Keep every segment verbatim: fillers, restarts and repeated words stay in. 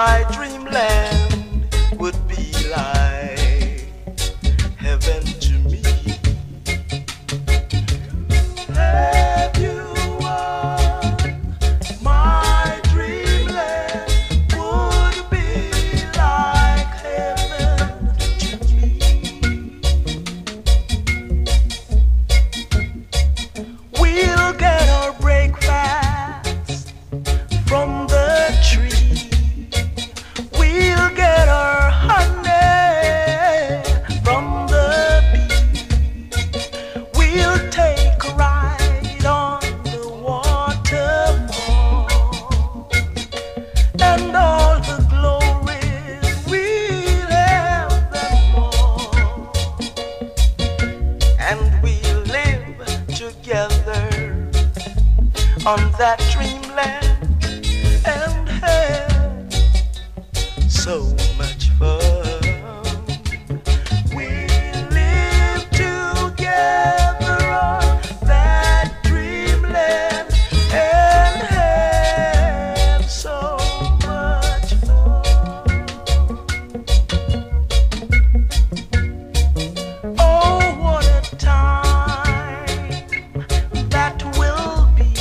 my dreamland would be like heaven to me. Have you won? My dreamland would be like heaven to me. We'll get our breakfast from the tree. We'll get our honey from the bee. We'll take a ride on the waterfall, and all the glories we'll have them all. And we'll live together on that dreamland and have so much fun. We live together on that dreamland and have so much fun. Oh, what a time that will be.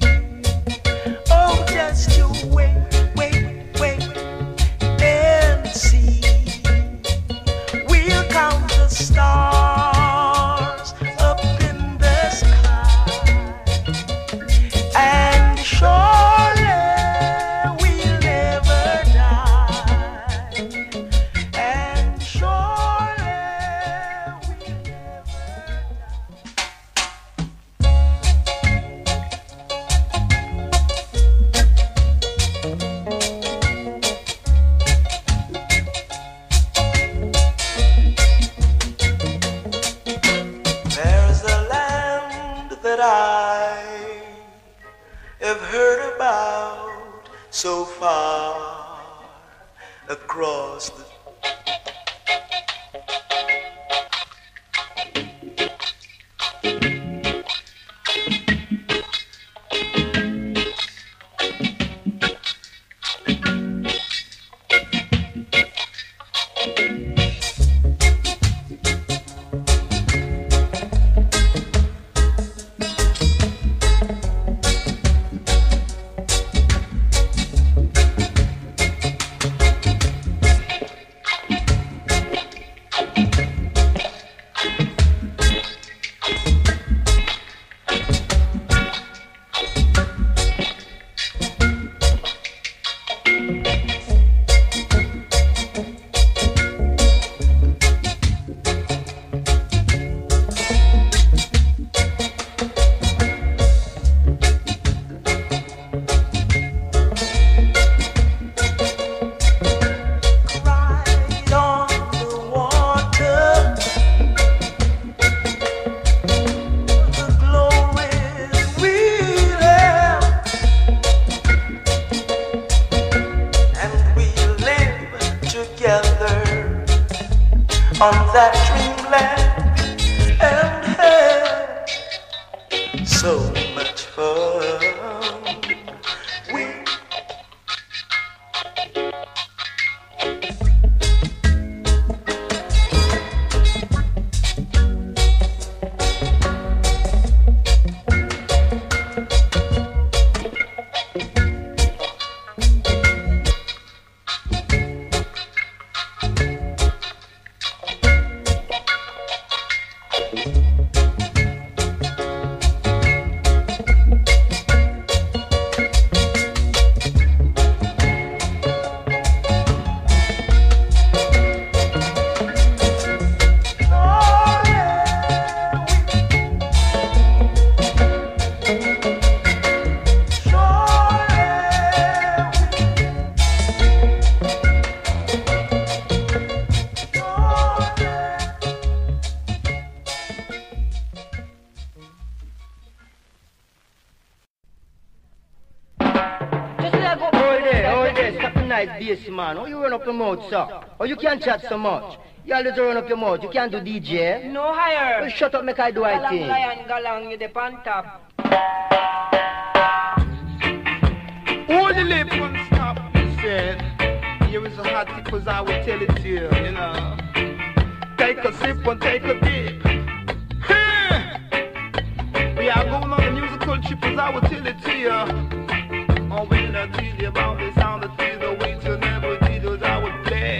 Oh, just you wait, wait, wait and see. We'll count the stars up in the sky, and surely we'll never die, and surely we'll never die. There's a land that I have heard about so far across the ride on the water, the glories we'll have, and we'll live together on that dreamland and have so much fun. We Bass man, how you run up your mouth, sir? Or you can't chat so much. You always run up your mouth. You can't do D J. No higher. Well, shut up, make I do I Galang thing. lion, galang, you the pan top. Hold the lip and stop, he said. Here is a hot tip as I will tell it to you, you know. Take a sip and take a dip. Huh. We are going on a musical trip as I will tell it to you. Oh, when I tell you about the sound that feels the way to never did as I would play.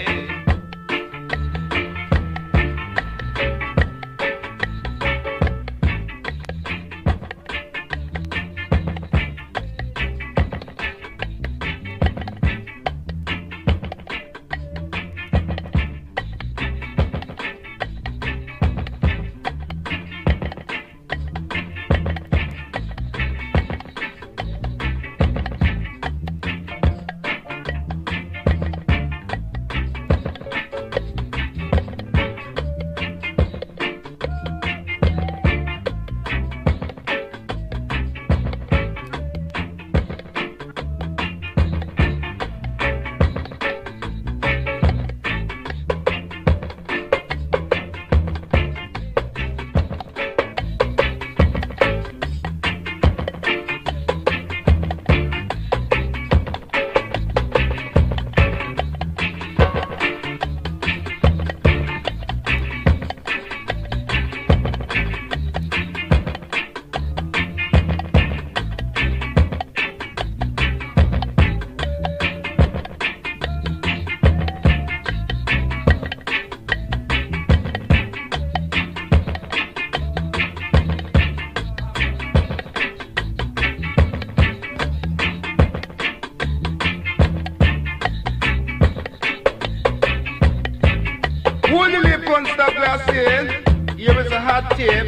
Here is a hot tip.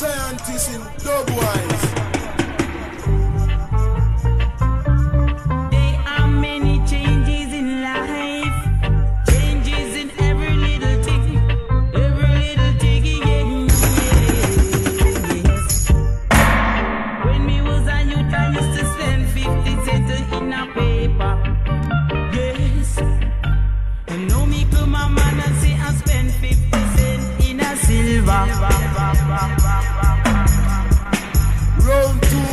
scientist in Dubwise. There are many changes in life, changes in every little thing, every little thing, yeah, yes. When me was a youth, I used to spend fifty cents in a paper, yes. And now me come my man and say I spend fifty cents in a silver. Round two.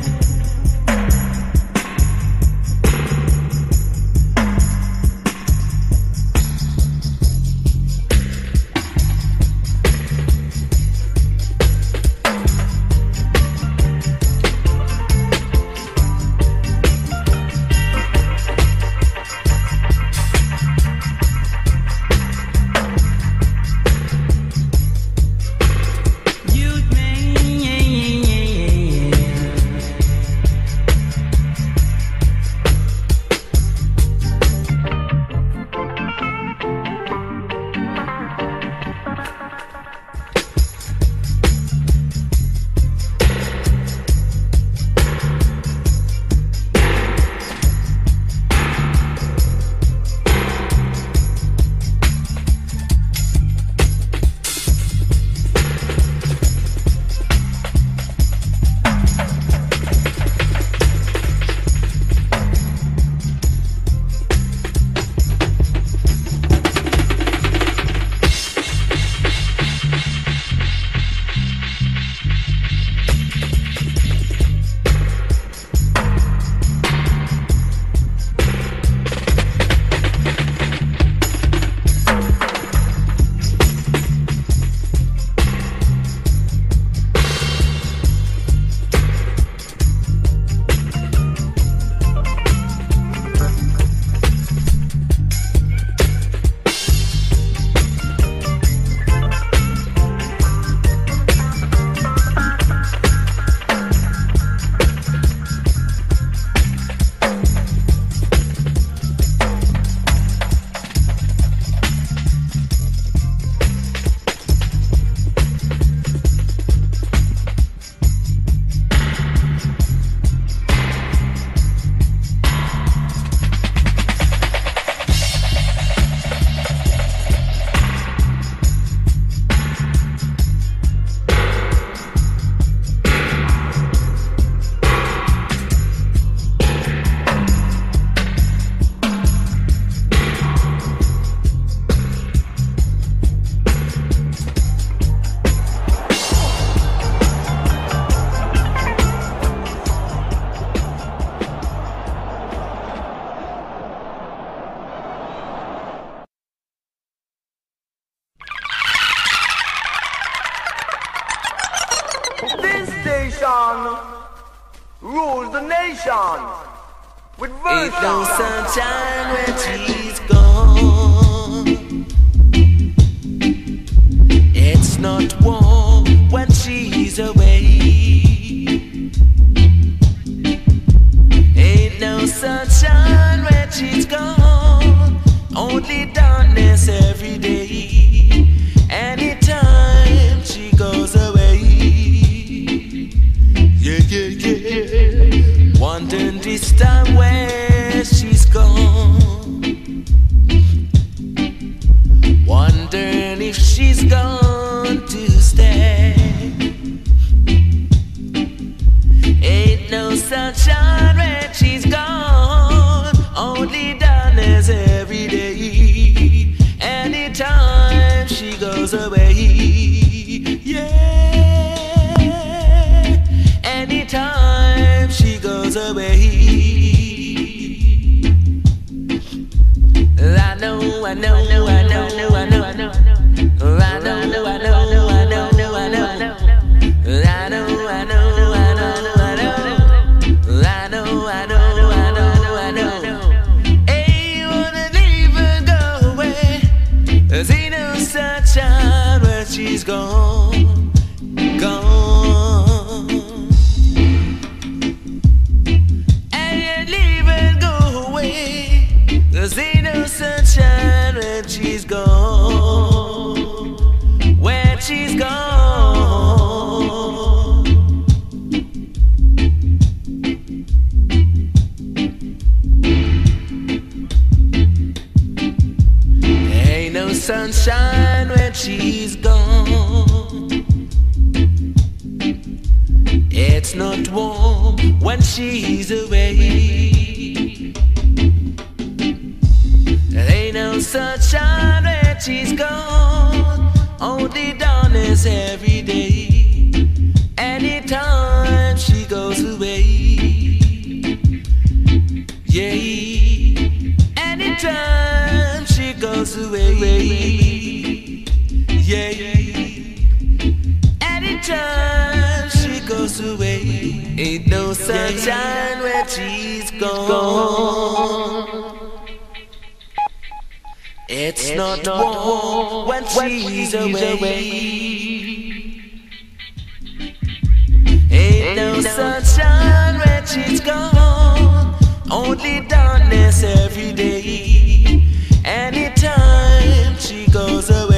Youth man, yeah, yeah, yeah, yeah. This station rules the nation with Ain't no version. sunshine when she's gone. It's not warm when she's away. Ain't no sunshine when she's gone. Only darkness every day. Anytime she goes away. Yeah, yeah, yeah. Wondering this time where she's gone. Wondering if she's gone to stay. Ain't no sunshine when she's gone. Only darkness every day. Anytime she goes away. Yeah. Anytime she goes away. she's away. There ain't no sunshine when she's gone, only darkness every day. Anytime she goes away, yeah. Anytime she goes away, yeah. Anytime she goes away, ain't no sunshine when she's gone. It's, it's not warm when she's away. Ain't no sunshine when she's gone, only darkness every day. Anytime she goes away.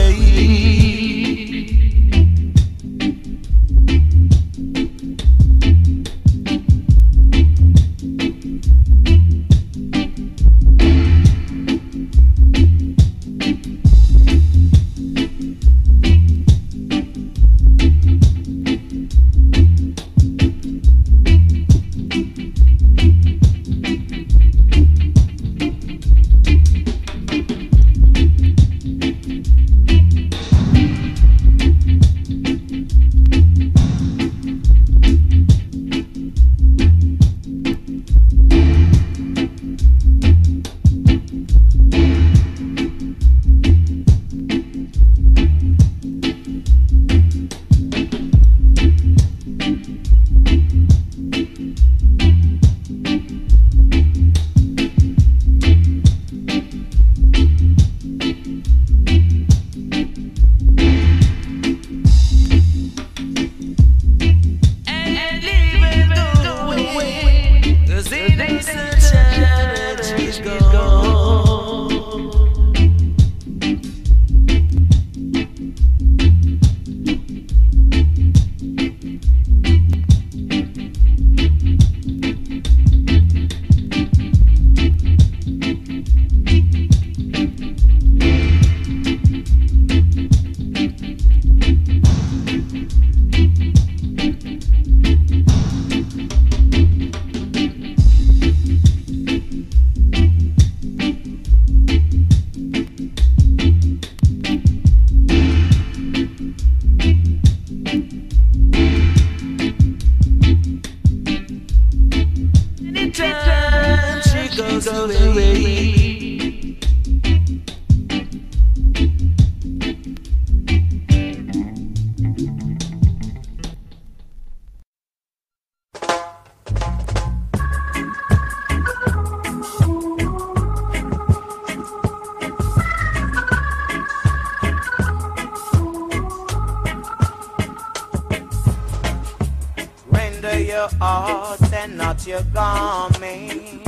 Your heart and not your garment.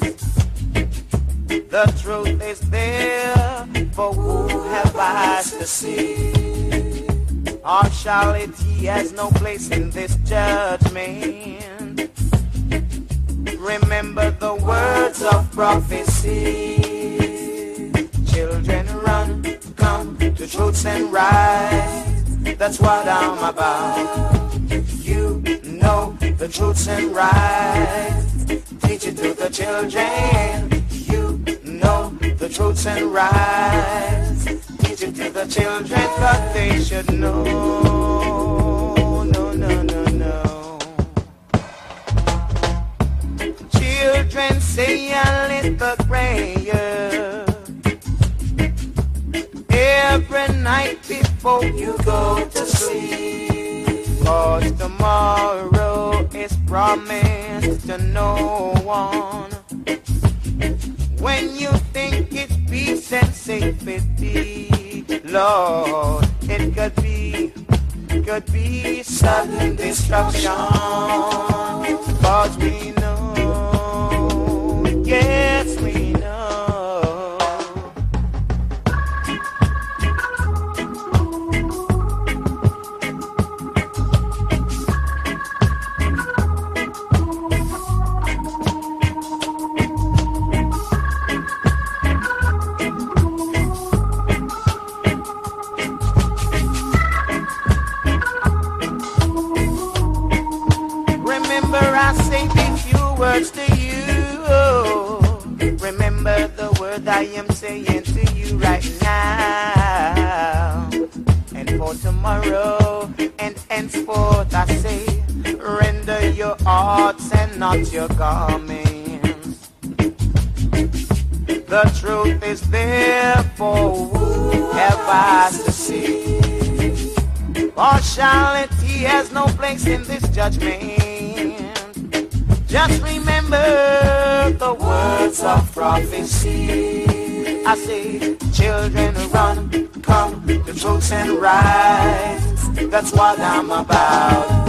The truth is there for who have eyes to see. Partiality has no place in this judgment. Remember the words of prophecy. Children run, come to truths and rights. That's what I'm about. You know the truths and rights. Teach it to the children. You know the truths and rights. Teach it to the children, but they should know. No, no, no, no. Children, say a little prayer every night before you go to sleep. Cause tomorrow is promised to no one. When you think it's peace and safety, Lord, it could be, could be sudden destruction. Cause we know, yes we know. Remember I say if you words to you. Remember the word I am saying to you right now. And for tomorrow and henceforth I say, render your hearts and not your garments. The truth is there for whoever has to see. Partiality has no place in this judgment. Just remember the words of prophecy. I say, children run, come to truth and rights. That's what I'm about.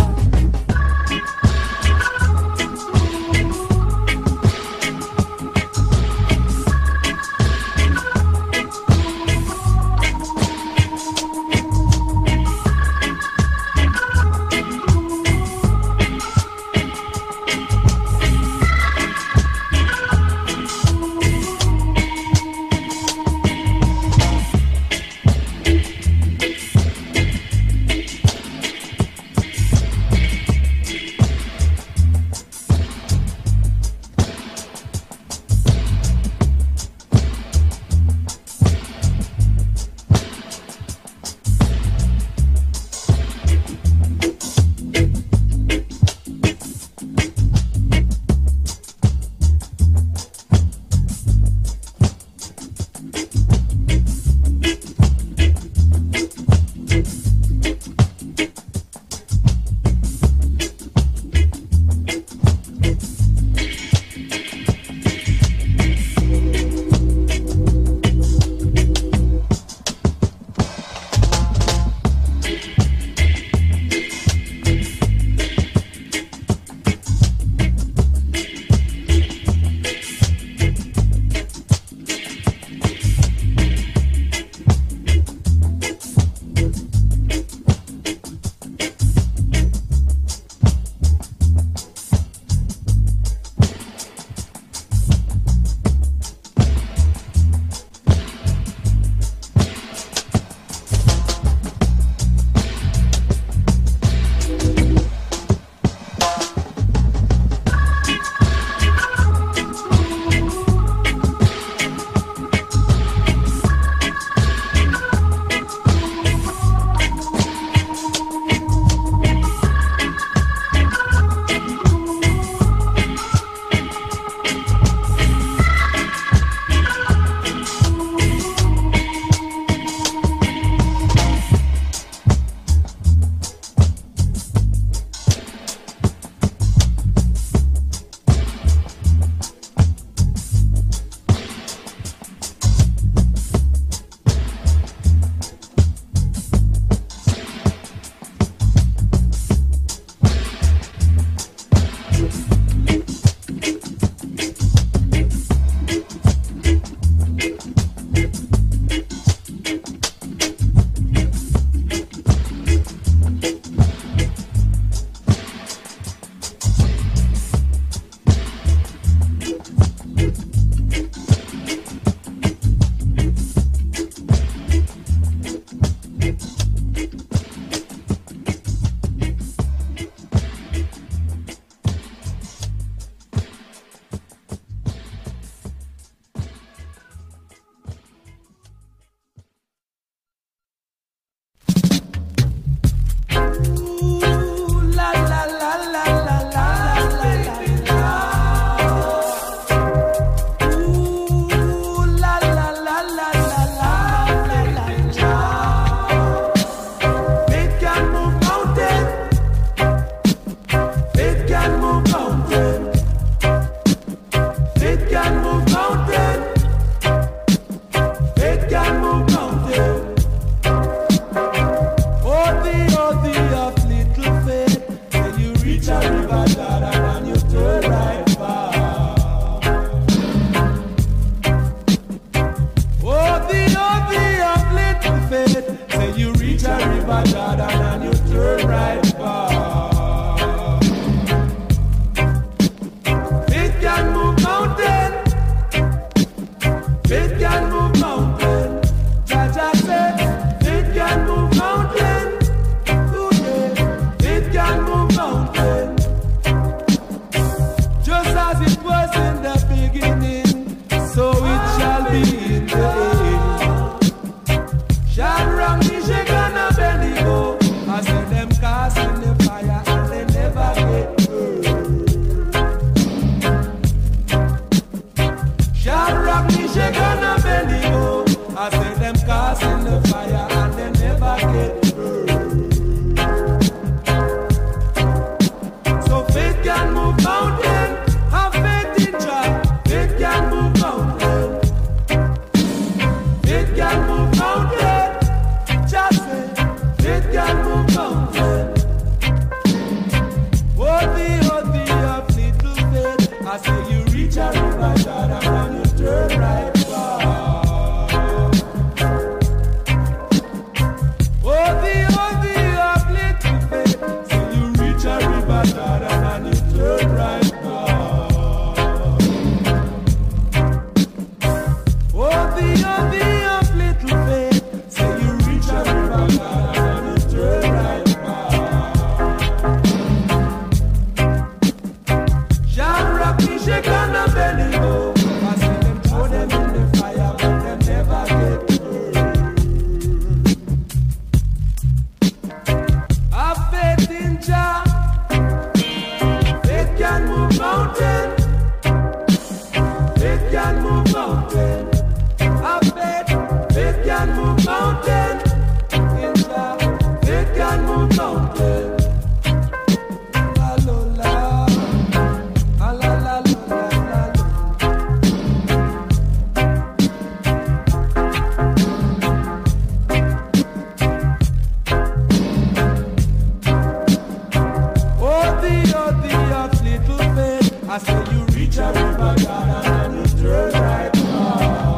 I say you reach a river garden and you turn right back.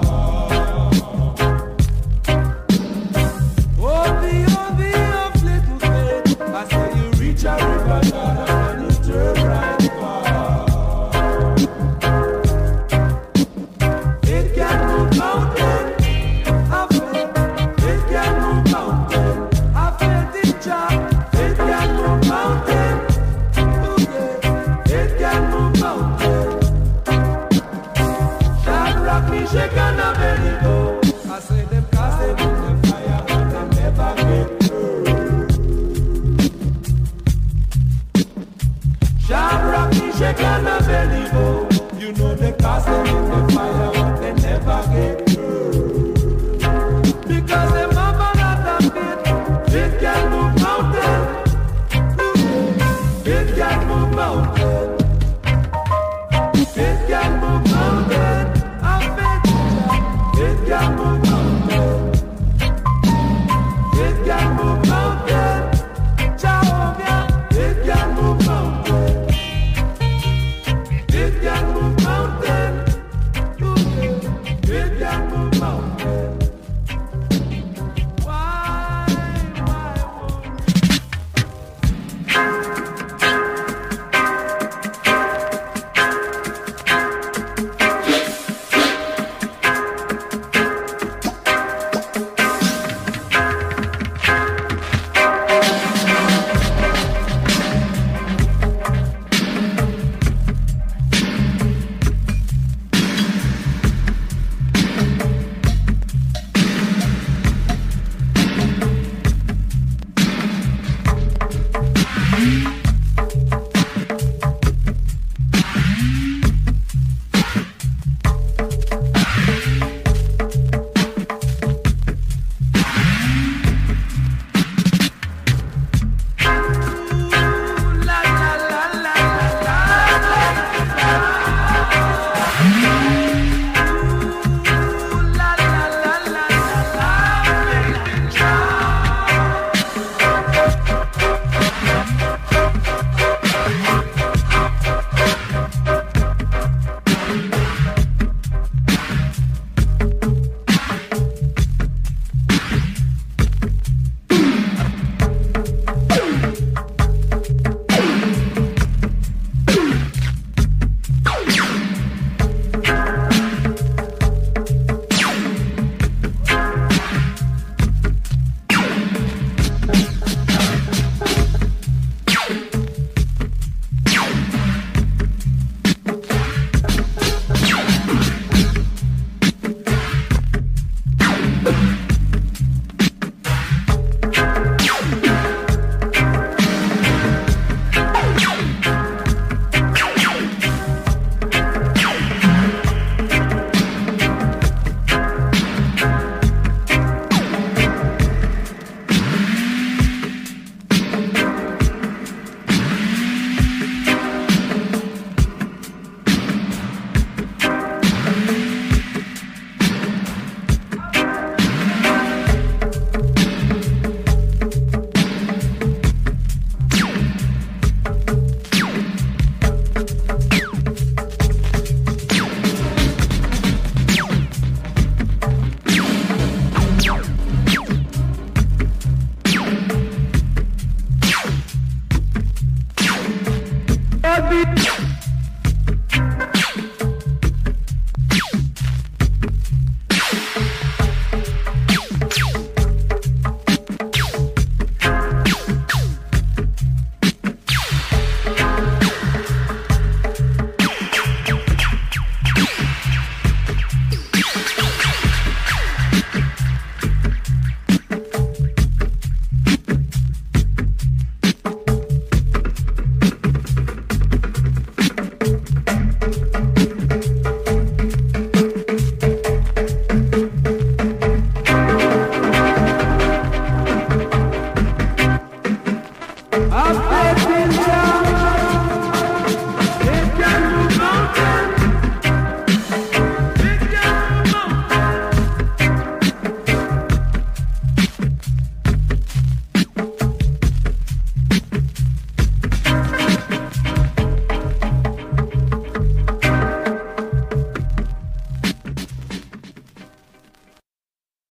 Oh, the, oh, the of little faith. I say you reach a river garden and you turn right back. It can move mountains. I faith. It can move mountains. I faith in Jah. It can move mountains. It can move mountains. That rock me shake and a belly go. I say them cast them in the fire, but them never get burned. That rock me shake and a belly go. You know they cast them in the fire, but they never get burned. Because them have a lot of faith. It can move mountains. It can move mountains. It can move mountains. I bet you it can move mountains. It can move mountains. Jehovah, it can move mountains. It can move mountains. It can move mountains. Why, why won't Beat.